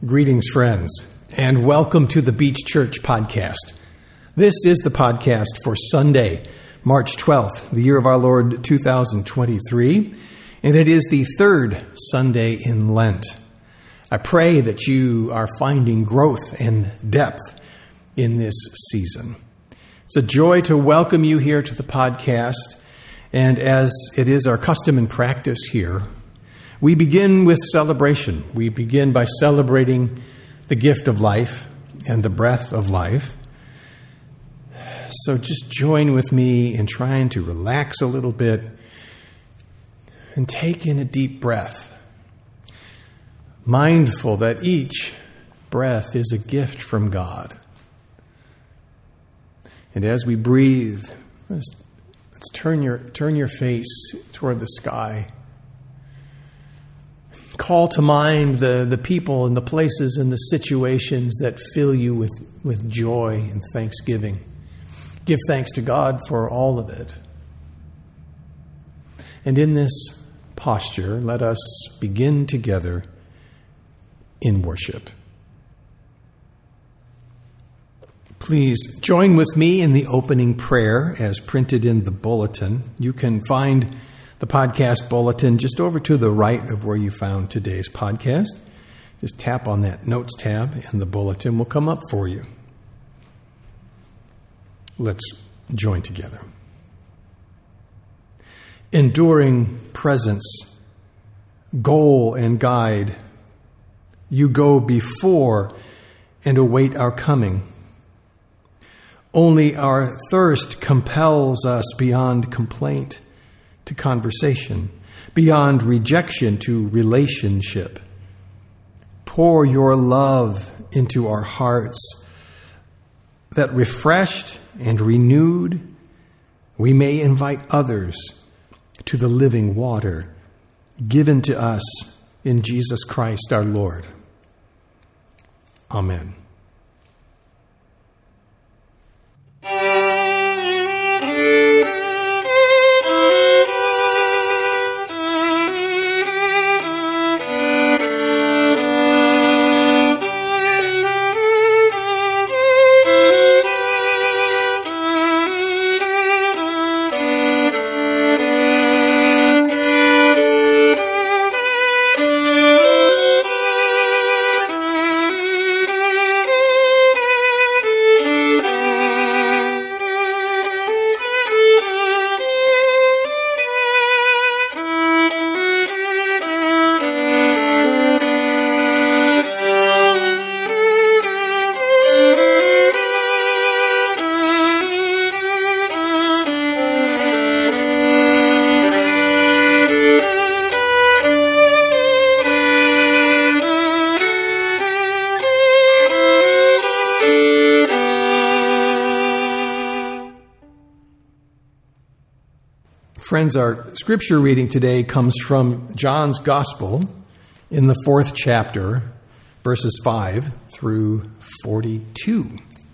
Greetings, friends, and welcome to the Beach Church podcast. This is the podcast for Sunday, March 12th, the year of our Lord 2023, and it is the third Sunday in Lent. I pray that you are finding growth and depth in this season. It's a joy to welcome you here to the podcast, and as it is our custom and practice here, we begin with celebration. We begin by celebrating the gift of life and the breath of life. So just join with me in trying to relax a little bit and take in a deep breath, mindful that each breath is a gift from God. And as we breathe, let's turn your face toward the sky. Call to mind the people and the places and the situations that fill you with joy and thanksgiving. Give thanks to God for all of it. And in this posture, let us begin together in worship. Please join with me in the opening prayer as printed in the bulletin. You can find the podcast bulletin just over to the right of where you found today's podcast. Just tap on that notes tab and the bulletin will come up for you. Let's join together. Enduring presence, goal and guide, you go before and await our coming. Only our thirst compels us beyond complaint to conversation, beyond rejection to relationship. Pour your love into our hearts, that refreshed and renewed, we may invite others to the living water given to us in Jesus Christ our Lord. Amen. Friends, our scripture reading today comes from John's Gospel in the 4th chapter, verses 5 through 42.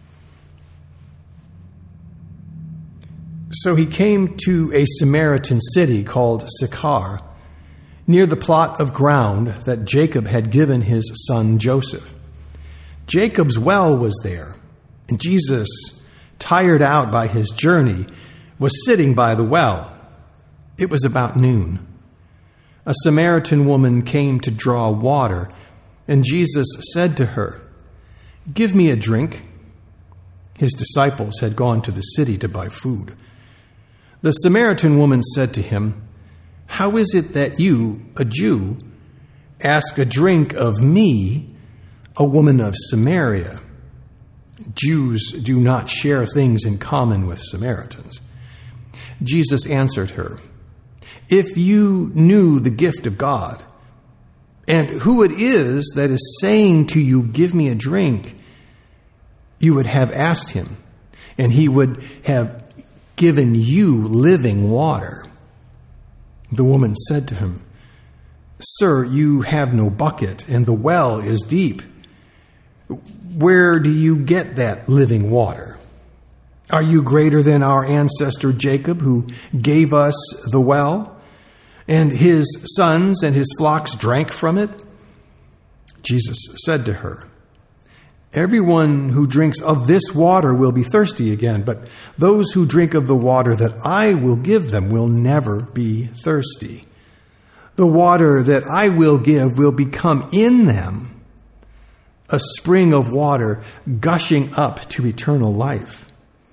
So he came to a Samaritan city called Sychar, near the plot of ground that Jacob had given his son Joseph. Jacob's well was there, and Jesus, tired out by his journey, was sitting by the well. It was about noon. A Samaritan woman came to draw water, and Jesus said to her, "Give me a drink." His disciples had gone to the city to buy food. The Samaritan woman said to him, "How is it that you, a Jew, ask a drink of me, a woman of Samaria?" Jews do not share things in common with Samaritans. Jesus answered her, "If you knew the gift of God, and who it is that is saying to you, 'Give me a drink,' you would have asked him, and he would have given you living water." The woman said to him, "Sir, you have no bucket, and the well is deep. Where do you get that living water? Are you greater than our ancestor Jacob, who gave us the well, and his sons and his flocks drank from it?" Jesus said to her, "Everyone who drinks of this water will be thirsty again, but those who drink of the water that I will give them will never be thirsty. The water that I will give will become in them a spring of water gushing up to eternal life."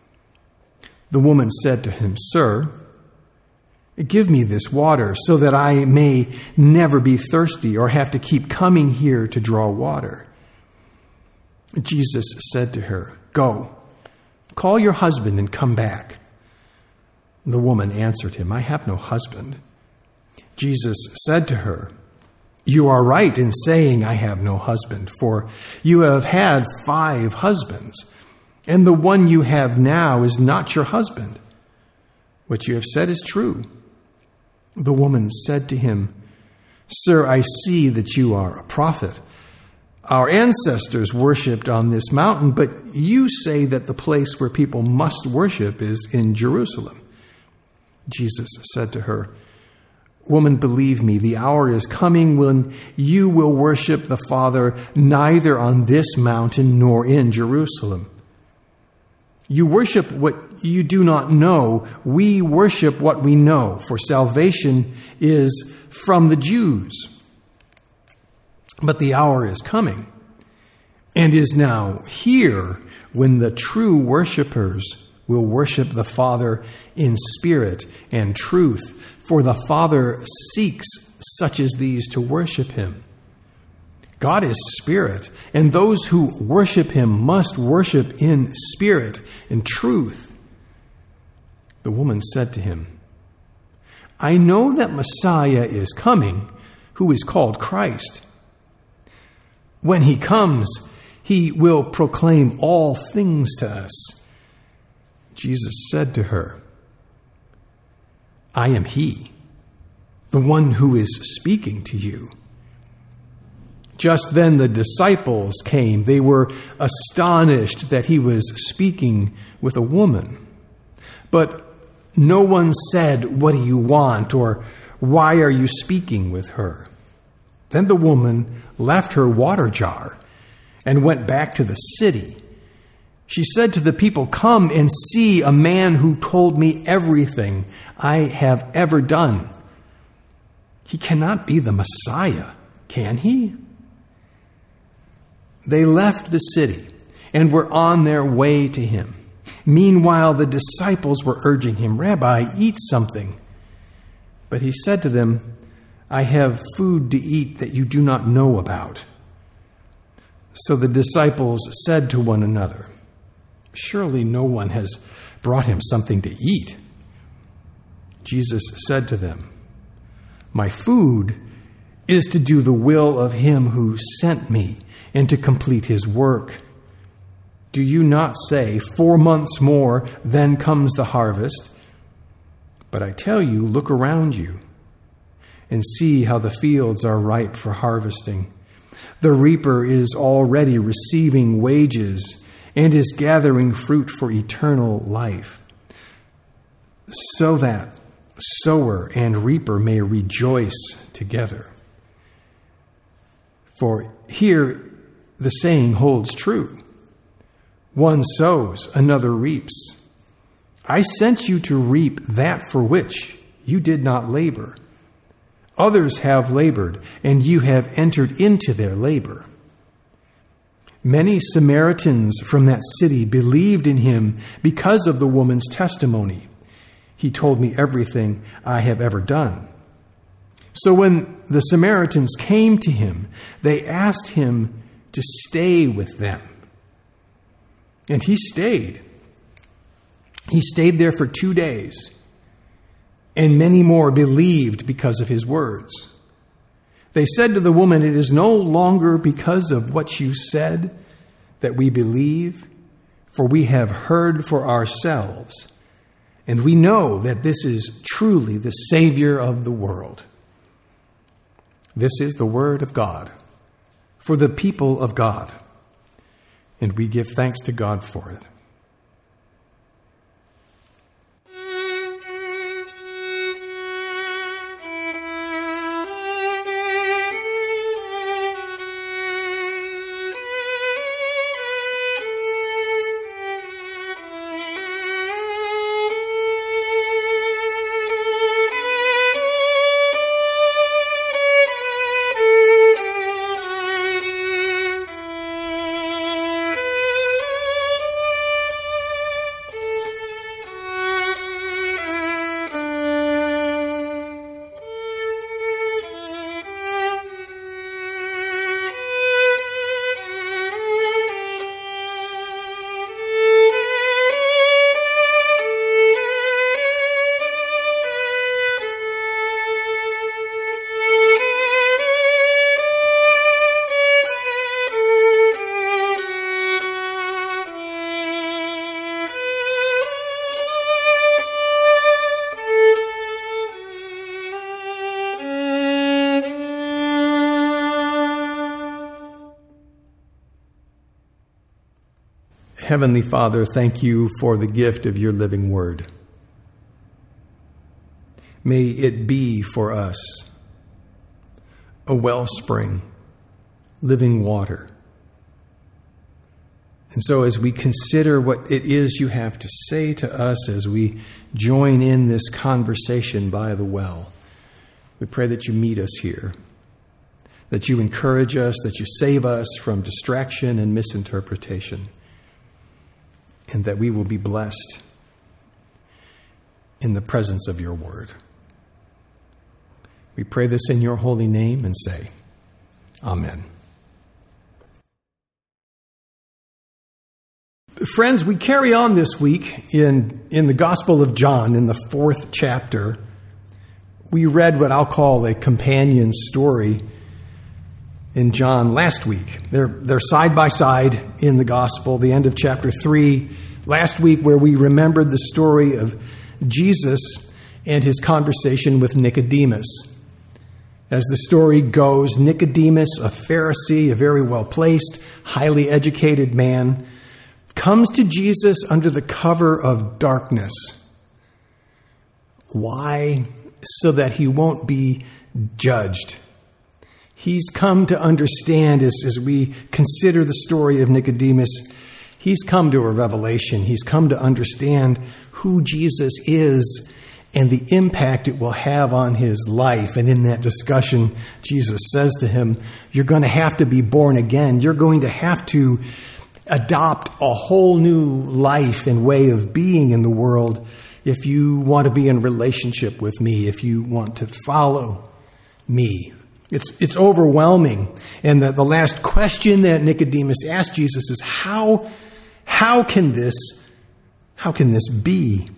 The woman said to him, "Sir, give me this water so that I may never be thirsty or have to keep coming here to draw water." Jesus said to her, "Go, call your husband and come back." The woman answered him, "I have no husband." Jesus said to her, "You are right in saying, 'I have no husband,' for you have had 5 husbands, and the one you have now is not your husband. What you have said is true." The woman said to him, "Sir, I see that you are a prophet. Our ancestors worshipped on this mountain, but you say that the place where people must worship is in Jerusalem." Jesus said to her, "Woman, believe me, the hour is coming when you will worship the Father neither on this mountain nor in Jerusalem. You worship what you do not know. We worship what we know, for salvation is from the Jews. But the hour is coming, and is now here, when the true worshipers will worship the Father in spirit and truth, for the Father seeks such as these to worship him. God is spirit, and those who worship him must worship in spirit and truth." The woman said to him, "I know that Messiah is coming, who is called Christ. When he comes, he will proclaim all things to us." Jesus said to her, "I am he, the one who is speaking to you." Just then the disciples came. They were astonished that he was speaking with a woman. But no one said, "What do you want?" or "Why are you speaking with her?" Then the woman left her water jar and went back to the city. She said to the people, "Come and see a man who told me everything I have ever done. He cannot be the Messiah, can he?" They left the city and were on their way to him. Meanwhile, the disciples were urging him, "Rabbi, eat something." But he said to them, "I have food to eat that you do not know about." So the disciples said to one another, "Surely no one has brought him something to eat." Jesus said to them, "My food is to do the will of him who sent me and to complete his work. Do you not say, 4 months more, then comes the harvest? But I tell you, look around you and see how the fields are ripe for harvesting. The reaper is already receiving wages and is gathering fruit for eternal life, so that sower and reaper may rejoice together. For here the saying holds true: one sows, another reaps. I sent you to reap that for which you did not labor. Others have labored, and you have entered into their labor." Many Samaritans from that city believed in him because of the woman's testimony. "He told me everything I have ever done." So when the Samaritans came to him, they asked him to stay with them. And he stayed. He stayed there for 2 days, and many more believed because of his words. They said to the woman, "It is no longer because of what you said that we believe, for we have heard for ourselves, and we know that this is truly the Savior of the world." This is the word of God for the people of God, and we give thanks to God for it. Heavenly Father, thank you for the gift of your living word. May it be for us a wellspring, living water. And so as we consider what it is you have to say to us as we join in this conversation by the well, we pray that you meet us here, that you encourage us, that you save us from distraction and misinterpretation, and that we will be blessed in the presence of your word. We pray this in your holy name and say, Amen. Friends, we carry on this week in the Gospel of John, in the 4th chapter. We read what I'll call a companion story in John last week. They're side by side in the Gospel, the end of chapter 3. Last week, where we remembered the story of Jesus and his conversation with Nicodemus. As the story goes, Nicodemus, a Pharisee, a very well-placed, highly educated man, comes to Jesus under the cover of darkness. Why? So that he won't be judged. He's come to understand, as we consider the story of Nicodemus, he's come to a revelation. He's come to understand who Jesus is and the impact it will have on his life. And in that discussion, Jesus says to him, you're going to have to be born again. You're going to have to adopt a whole new life and way of being in the world if you want to be in relationship with me, if you want to follow me. It's overwhelming. And the last question that Nicodemus asked Jesus is, how can this be?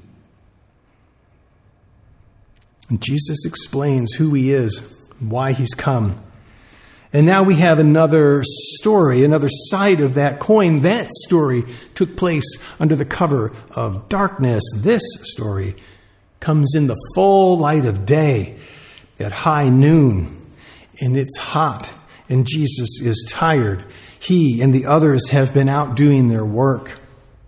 And Jesus explains who he is, why he's come. And now we have another story, another side of that coin. That story took place under the cover of darkness. This story comes in the full light of day at high noon. And it's hot, and Jesus is tired. He and the others have been out doing their work.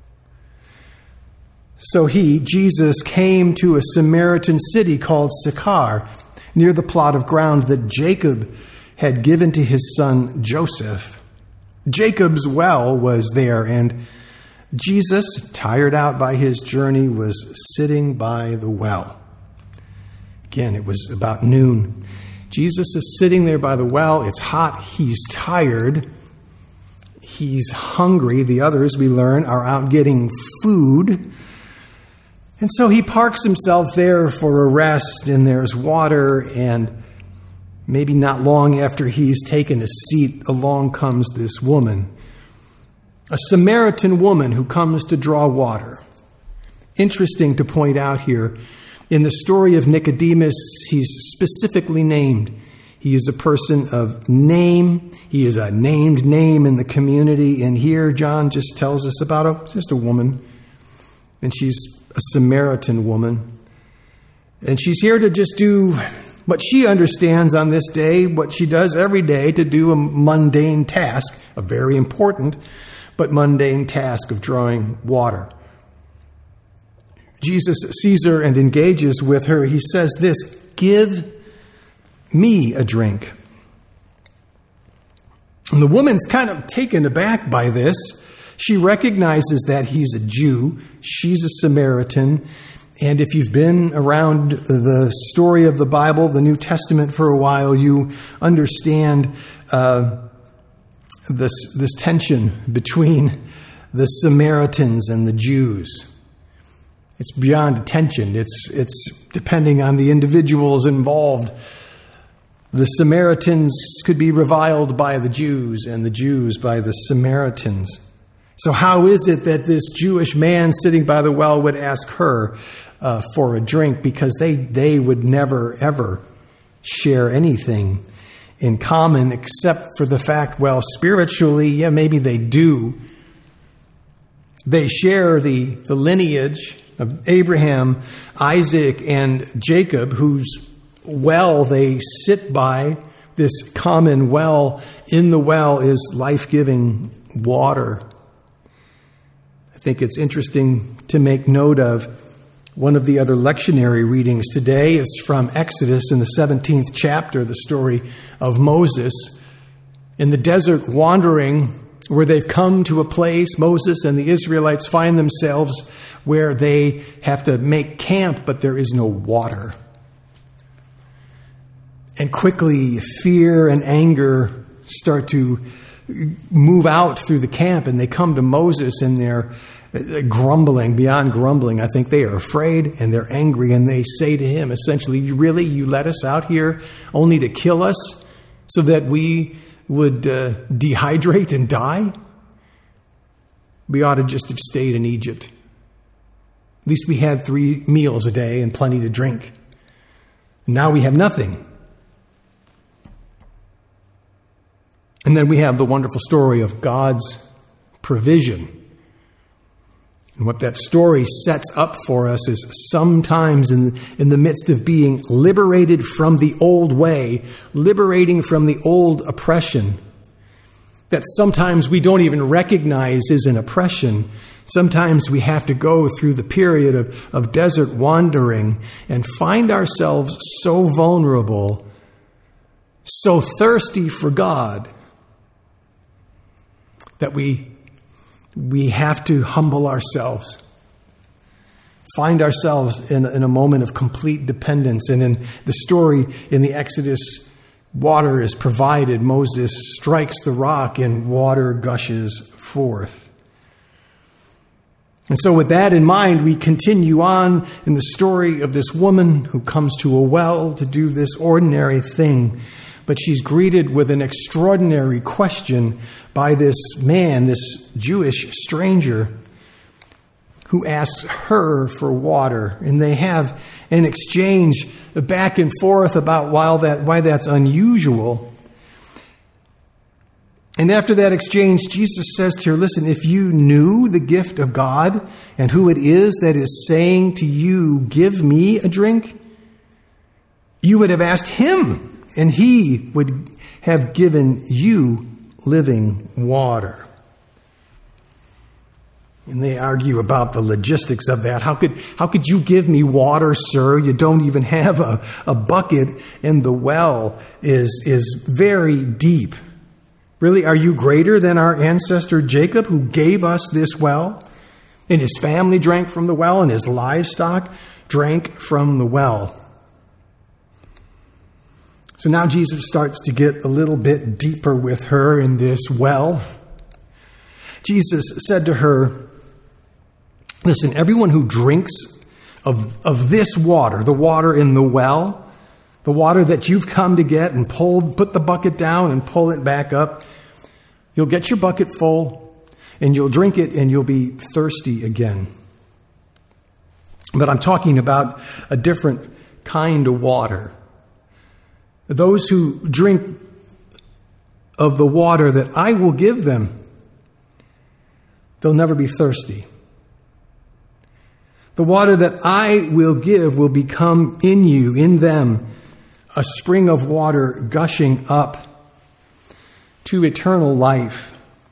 So Jesus came to a Samaritan city called Sychar, near the plot of ground that Jacob had given to his son Joseph. Jacob's well was there, and Jesus, tired out by his journey, was sitting by the well. Again, it was about noon. Jesus is sitting there by the well. It's hot. He's tired. He's hungry. The others, we learn, are out getting food. And so he parks himself there for a rest, and there's water, and maybe not long after he's taken a seat, along comes this woman, a Samaritan woman who comes to draw water. Interesting to point out here, in the story of Nicodemus, he's specifically named. He is a person of name. He is a named name in the community. And here John just tells us about just a woman. And she's a Samaritan woman. And she's here to just do what she understands on this day, what she does every day, to do a mundane task, a very important but mundane task of drawing water. Jesus sees her and engages with her. He says this, "Give me a drink." And the woman's kind of taken aback by this. She recognizes that he's a Jew. She's a Samaritan. And if you've been around the story of the Bible, the New Testament, for a while, you understand this tension between the Samaritans and the Jews. It's beyond a tension. It's depending on the individuals involved. The Samaritans could be reviled by the Jews, and the Jews by the Samaritans. So how is it that this Jewish man sitting by the well would ask her for a drink? Because they would never, ever share anything in common except for the fact, well, spiritually, yeah, maybe they do. They share the lineage of Abraham, Isaac, and Jacob, whose well they sit by. This common well. In the well is life-giving water. think it's interesting to make note of one of the other lectionary readings today is from Exodus in the 17th chapter, the story of Moses in the desert wandering, where they've come to a place, Moses and the Israelites find themselves where they have to make camp, but there is no water. And quickly, fear and anger start to move out through the camp, and they come to Moses and they're grumbling, beyond grumbling. I think they are afraid and they're angry, and they say to him, essentially, really, you let us out here only to kill us so that we would dehydrate and die? We ought to just have stayed in Egypt. At least we had 3 meals a day and plenty to drink. Now we have nothing. And then we have the wonderful story of God's provision. And what that story sets up for us is sometimes in the midst of being liberated from the old way, liberating from the old oppression, that sometimes we don't even recognize is an oppression. Sometimes we have to go through the period of desert wandering and find ourselves so vulnerable, so thirsty for God, that we have to humble ourselves, find ourselves in a moment of complete dependence. And in the story in the Exodus, water is provided. Moses strikes the rock and water gushes forth. And so with that in mind, we continue on in the story of this woman who comes to a well to do this ordinary thing. But she's greeted with an extraordinary question by this man, this Jewish stranger, who asks her for water. And they have an exchange back and forth about why that's unusual. And after that exchange, Jesus says to her, listen, if you knew the gift of God and who it is that is saying to you, give me a drink, you would have asked him, and he would have given you living water. And they argue about the logistics of that. How could you give me water, sir? You don't even have a bucket, and the well is very deep. Really, are you greater than our ancestor Jacob, who gave us this well? And his family drank from the well, and his livestock drank from the well. So now Jesus starts to get a little bit deeper with her in this well. Jesus said to her, listen, everyone who drinks of this water, the water in the well, the water that you've come to get and put the bucket down and pull it back up, you'll get your bucket full and you'll drink it and you'll be thirsty again. But I'm talking about a different kind of water. Those who drink of the water that I will give them, they'll never be thirsty. The water that I will give will become in you, in them, a spring of water gushing up to eternal life.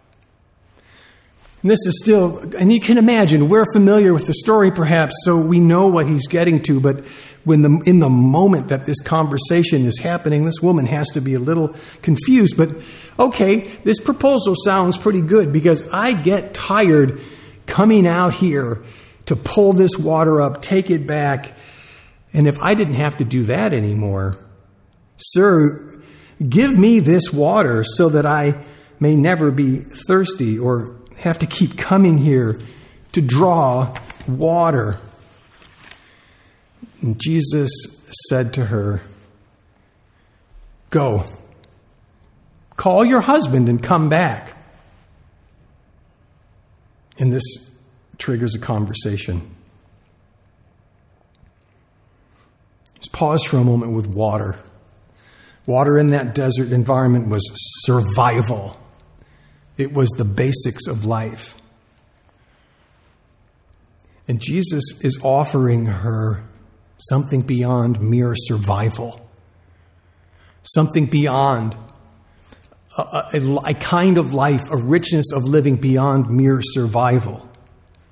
And this is still, and you can imagine, we're familiar with the story perhaps, so we know what he's getting to, but in the moment that this conversation is happening, this woman has to be a little confused. But okay, this proposal sounds pretty good, because I get tired coming out here to pull this water up, take it back, and if I didn't have to do that anymore, sir, give me this water so that I may never be thirsty or have to keep coming here to draw water. And Jesus said to her, go, call your husband and come back. And this triggers a conversation. Just pause for a moment with water. Water in that desert environment was survival. It was the basics of life. And Jesus is offering her something beyond mere survival. Something beyond a kind of life, a richness of living beyond mere survival.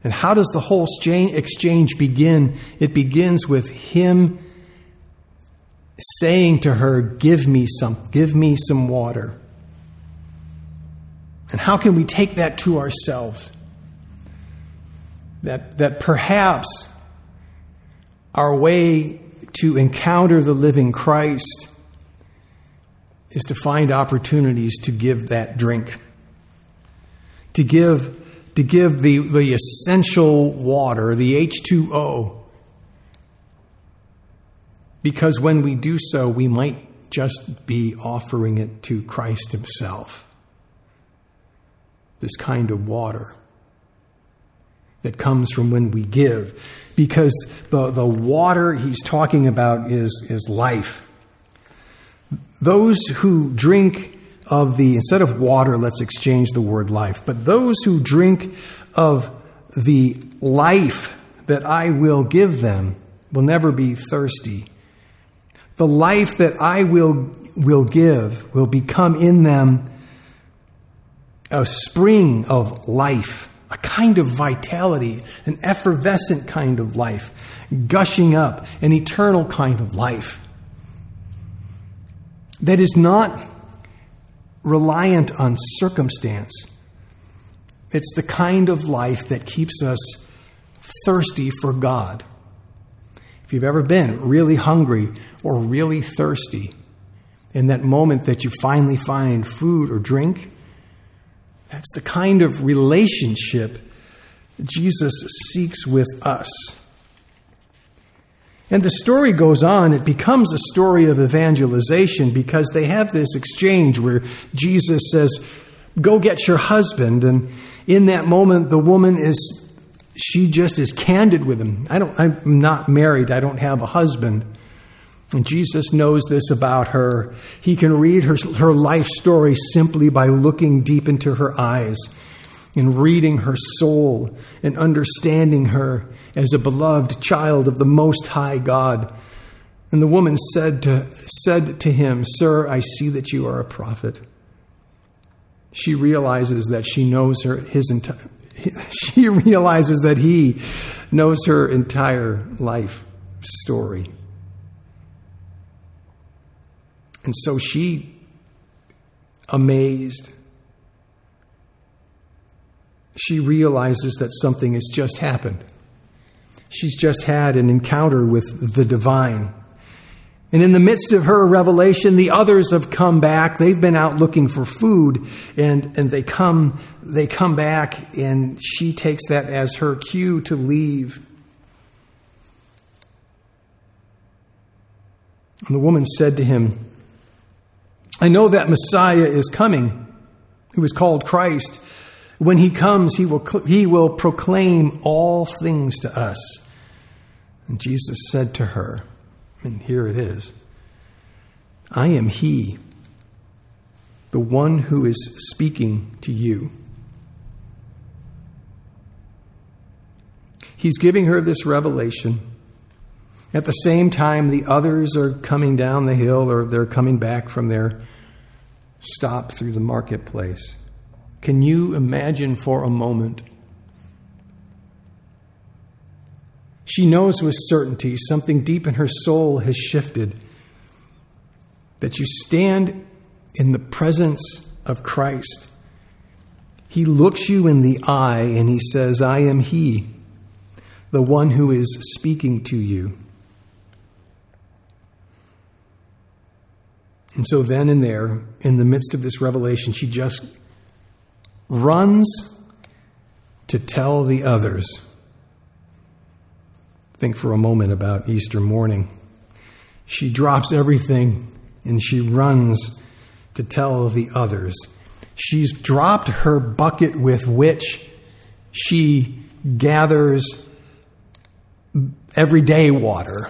And how does the whole exchange begin? It begins with him saying to her, give me some water. And how can we take that to ourselves? That perhaps our way to encounter the living Christ is to find opportunities to give that drink, to give the essential water, the H2O. Because when we do so, we might just be offering it to Christ himself. This kind of water that comes from when we give. Because the water he's talking about is life. Those who drink of instead of water, let's exchange the word life. But those who drink of the life that I will give them will never be thirsty. The life that I will give will become in them a spring of life, a kind of vitality, an effervescent kind of life, gushing up, an eternal kind of life that is not reliant on circumstance. It's the kind of life that keeps us thirsty for God. If you've ever been really hungry or really thirsty, in that moment that you finally find food or drink, that's the kind of relationship Jesus seeks with us. And the story goes on. It becomes a story of evangelization because they have this exchange where Jesus says, go get your husband. And in that moment, the woman she just is candid with him. I'm not married. I don't have a husband. And Jesus knows this about her. He can read her life story simply by looking deep into her eyes and reading her soul and understanding her as a beloved child of the Most High God. And the woman said to him, "Sir, I see that you are a prophet." She realizes that she realizes that he knows her entire life story. And so she, amazed, she realizes that something has just happened. She's just had an encounter with the divine. And in the midst of her revelation, the others have come back. They've been out looking for food, and they come back, and she takes that as her cue to leave. And the woman said to him, "I know that Messiah is coming, who is called Christ. When he comes, he will proclaim all things to us." And Jesus said to her, and here it is, "I am he, the one who is speaking to you." He's giving her this revelation. At the same time, the others are coming down the hill, or they're coming back from their stop through the marketplace. Can you imagine for a moment? She knows with certainty something deep in her soul has shifted. That you stand in the presence of Christ. He looks you in the eye and he says, "I am he, the one who is speaking to you." And so then and there, in the midst of this revelation, she just runs to tell the others. Think for a moment about Easter morning. She drops everything and she runs to tell the others. She's dropped her bucket with which she gathers everyday water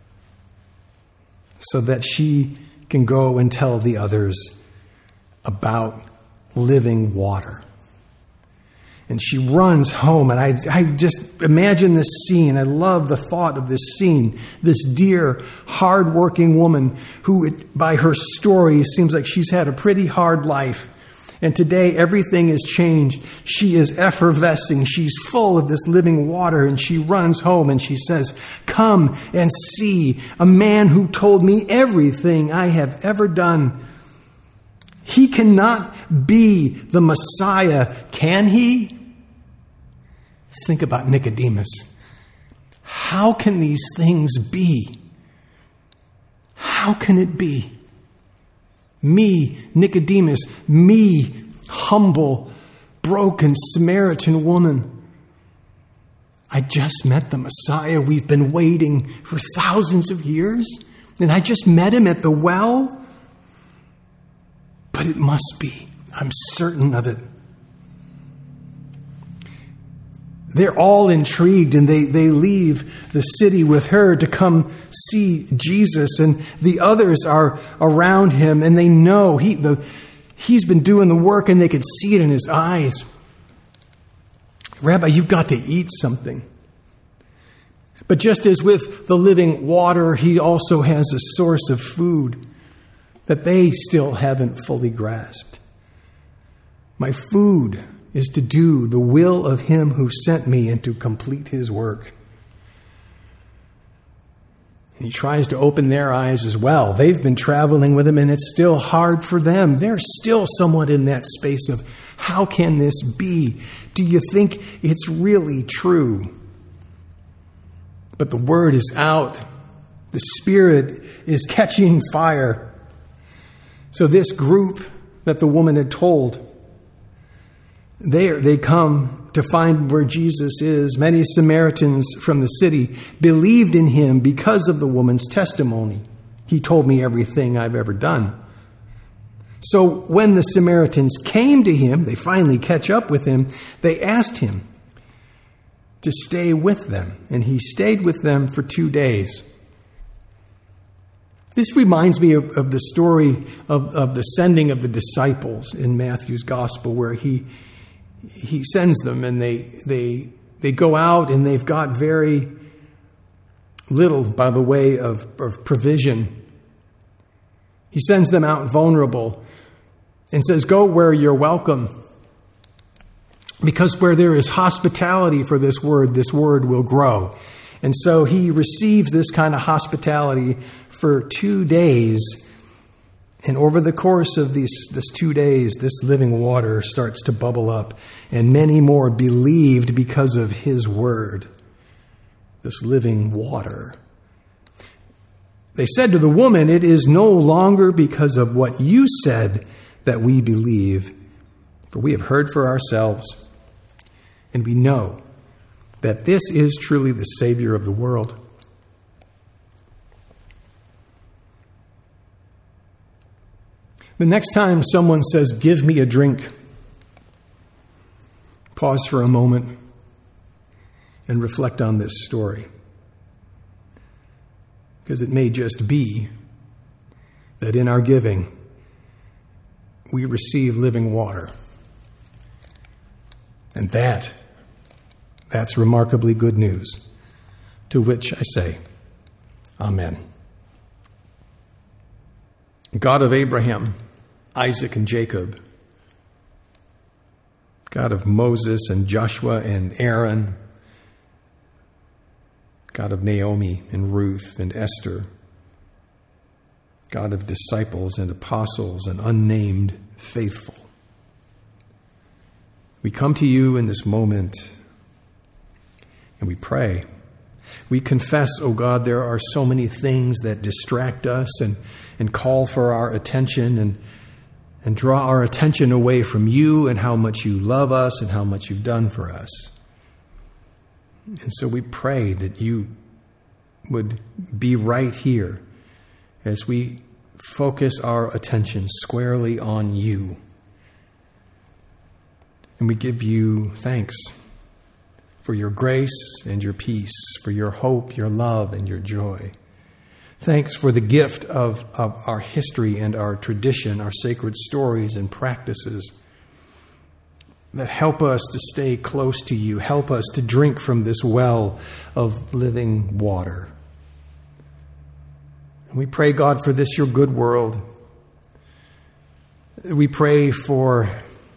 so that she can go and tell the others about living water. And she runs home, and I just imagine this scene. I love the thought of this scene. This dear, hard-working woman who, by her story, seems like she's had a pretty hard life. And today everything is changed. She is effervescing. She's full of this living water, and she runs home and she says, "Come and see a man who told me everything I have ever done. He cannot be the Messiah, can he?" Think about Nicodemus. How can these things be? How can it be? Me, Nicodemus, me, humble, broken Samaritan woman. I just met the Messiah. We've been waiting for thousands of years, and I just met him at the well. But it must be. I'm certain of it. They're all intrigued, and they leave the city with her to come see Jesus. And the others are around him, and they know he's been doing the work, and they could see it in his eyes. "Rabbi, you've got to eat something." But just as with the living water, he also has a source of food that they still haven't fully grasped. "My food is to do the will of him who sent me and to complete his work." He tries to open their eyes as well. They've been traveling with him, and it's still hard for them. They're still somewhat in that space of, how can this be? Do you think it's really true? But the word is out. The Spirit is catching fire. So this group that the woman had told, they come to find where Jesus is. Many Samaritans from the city believed in him because of the woman's testimony. "He told me everything I've ever done." So when the Samaritans came to him, they finally catch up with him, they asked him to stay with them. And he stayed with them for 2 days. This reminds me of the story of the sending of the disciples in Matthew's gospel, where he sends them, and they go out, and they've got very little by the way of provision. He sends them out vulnerable and says, "Go where you're welcome." Because where there is hospitality for this word will grow. And so he receives this kind of hospitality for 2 days. And over the course of this 2 days, this living water starts to bubble up. And many more believed because of his word, this living water. They said to the woman, "It is no longer because of what you said that we believe, for we have heard for ourselves, and we know that this is truly the Savior of the world." The next time someone says, "Give me a drink," pause for a moment and reflect on this story. Because it may just be that in our giving, we receive living water. And that's remarkably good news, to which I say, Amen. God of Abraham, Isaac, and Jacob, God of Moses and Joshua and Aaron, God of Naomi and Ruth and Esther, God of disciples and apostles and unnamed faithful. We come to you in this moment and we pray. We confess, O God, there are so many things that distract us and call for our attention and draw our attention away from you and how much you love us and how much you've done for us. And so we pray that you would be right here as we focus our attention squarely on you. And we give you thanks for your grace and your peace, for your hope, your love, and your joy. Thanks for the gift of our history and our tradition, our sacred stories and practices that help us to stay close to you, help us to drink from this well of living water. And we pray, God, for this your good world, We pray for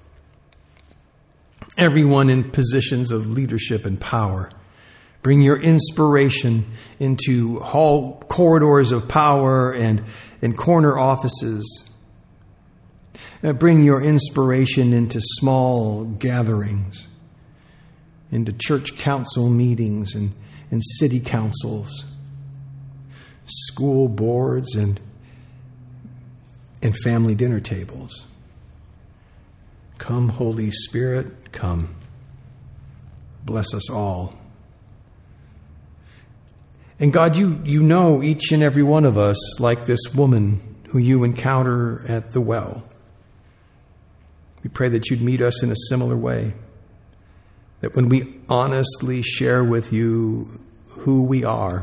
everyone in positions of leadership and power. Bring your inspiration into hall corridors of power and corner offices. Bring your inspiration into small gatherings, into church council meetings and city councils, school boards and family dinner tables. Come, Holy Spirit, come. Bless us all. And God, you know each and every one of us like this woman who you encounter at the well. We pray that you'd meet us in a similar way. That when we honestly share with you who we are,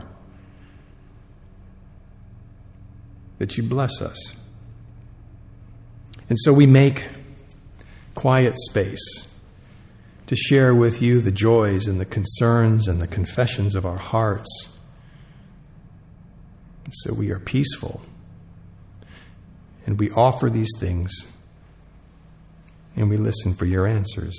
that you bless us. And so we make quiet space to share with you the joys and the concerns and the confessions of our hearts. And so we are peaceful. And we offer these things. And we listen for your answers.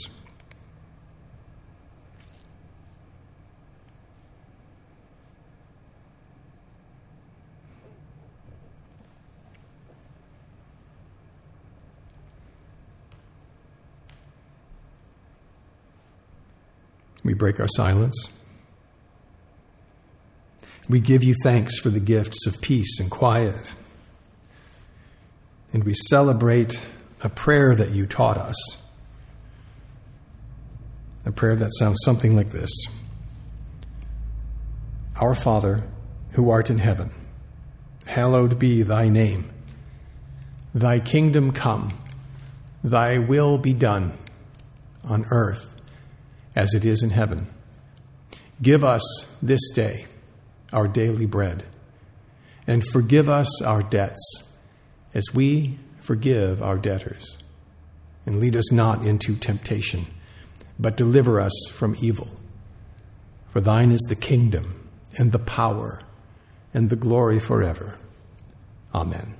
We break our silence. We give you thanks for the gifts of peace and quiet. And we celebrate a prayer that you taught us. A prayer that sounds something like this. Our Father, who art in heaven, hallowed be thy name. Thy kingdom come, thy will be done on earth as it is in heaven. Give us this day our daily bread, and forgive us our debts as we forgive our debtors. And lead us not into temptation, but deliver us from evil. For thine is the kingdom, and the power, and the glory forever. Amen.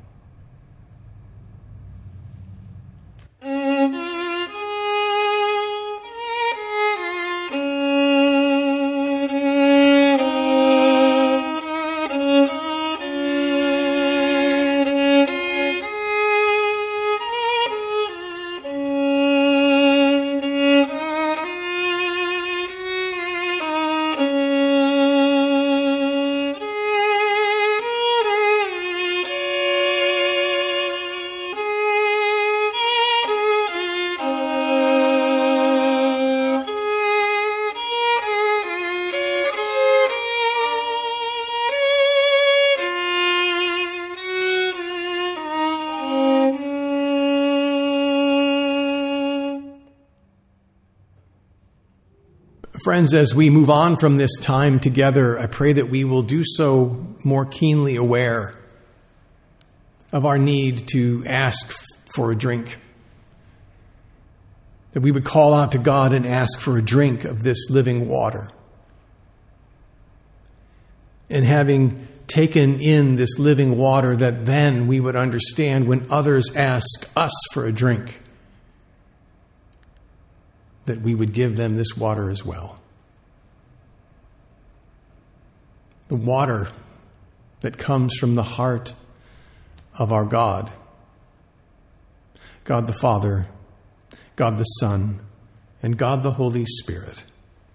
Friends, as we move on from this time together, I pray that we will do so more keenly aware of our need to ask for a drink. That we would call out to God and ask for a drink of this living water. And having taken in this living water, that then we would understand when others ask us for a drink, that we would give them this water as well. The water that comes from the heart of our God. God the Father, God the Son, and God the Holy Spirit,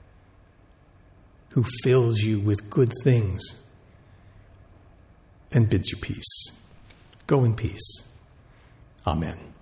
who fills you with good things and bids you peace. Go in peace. Amen.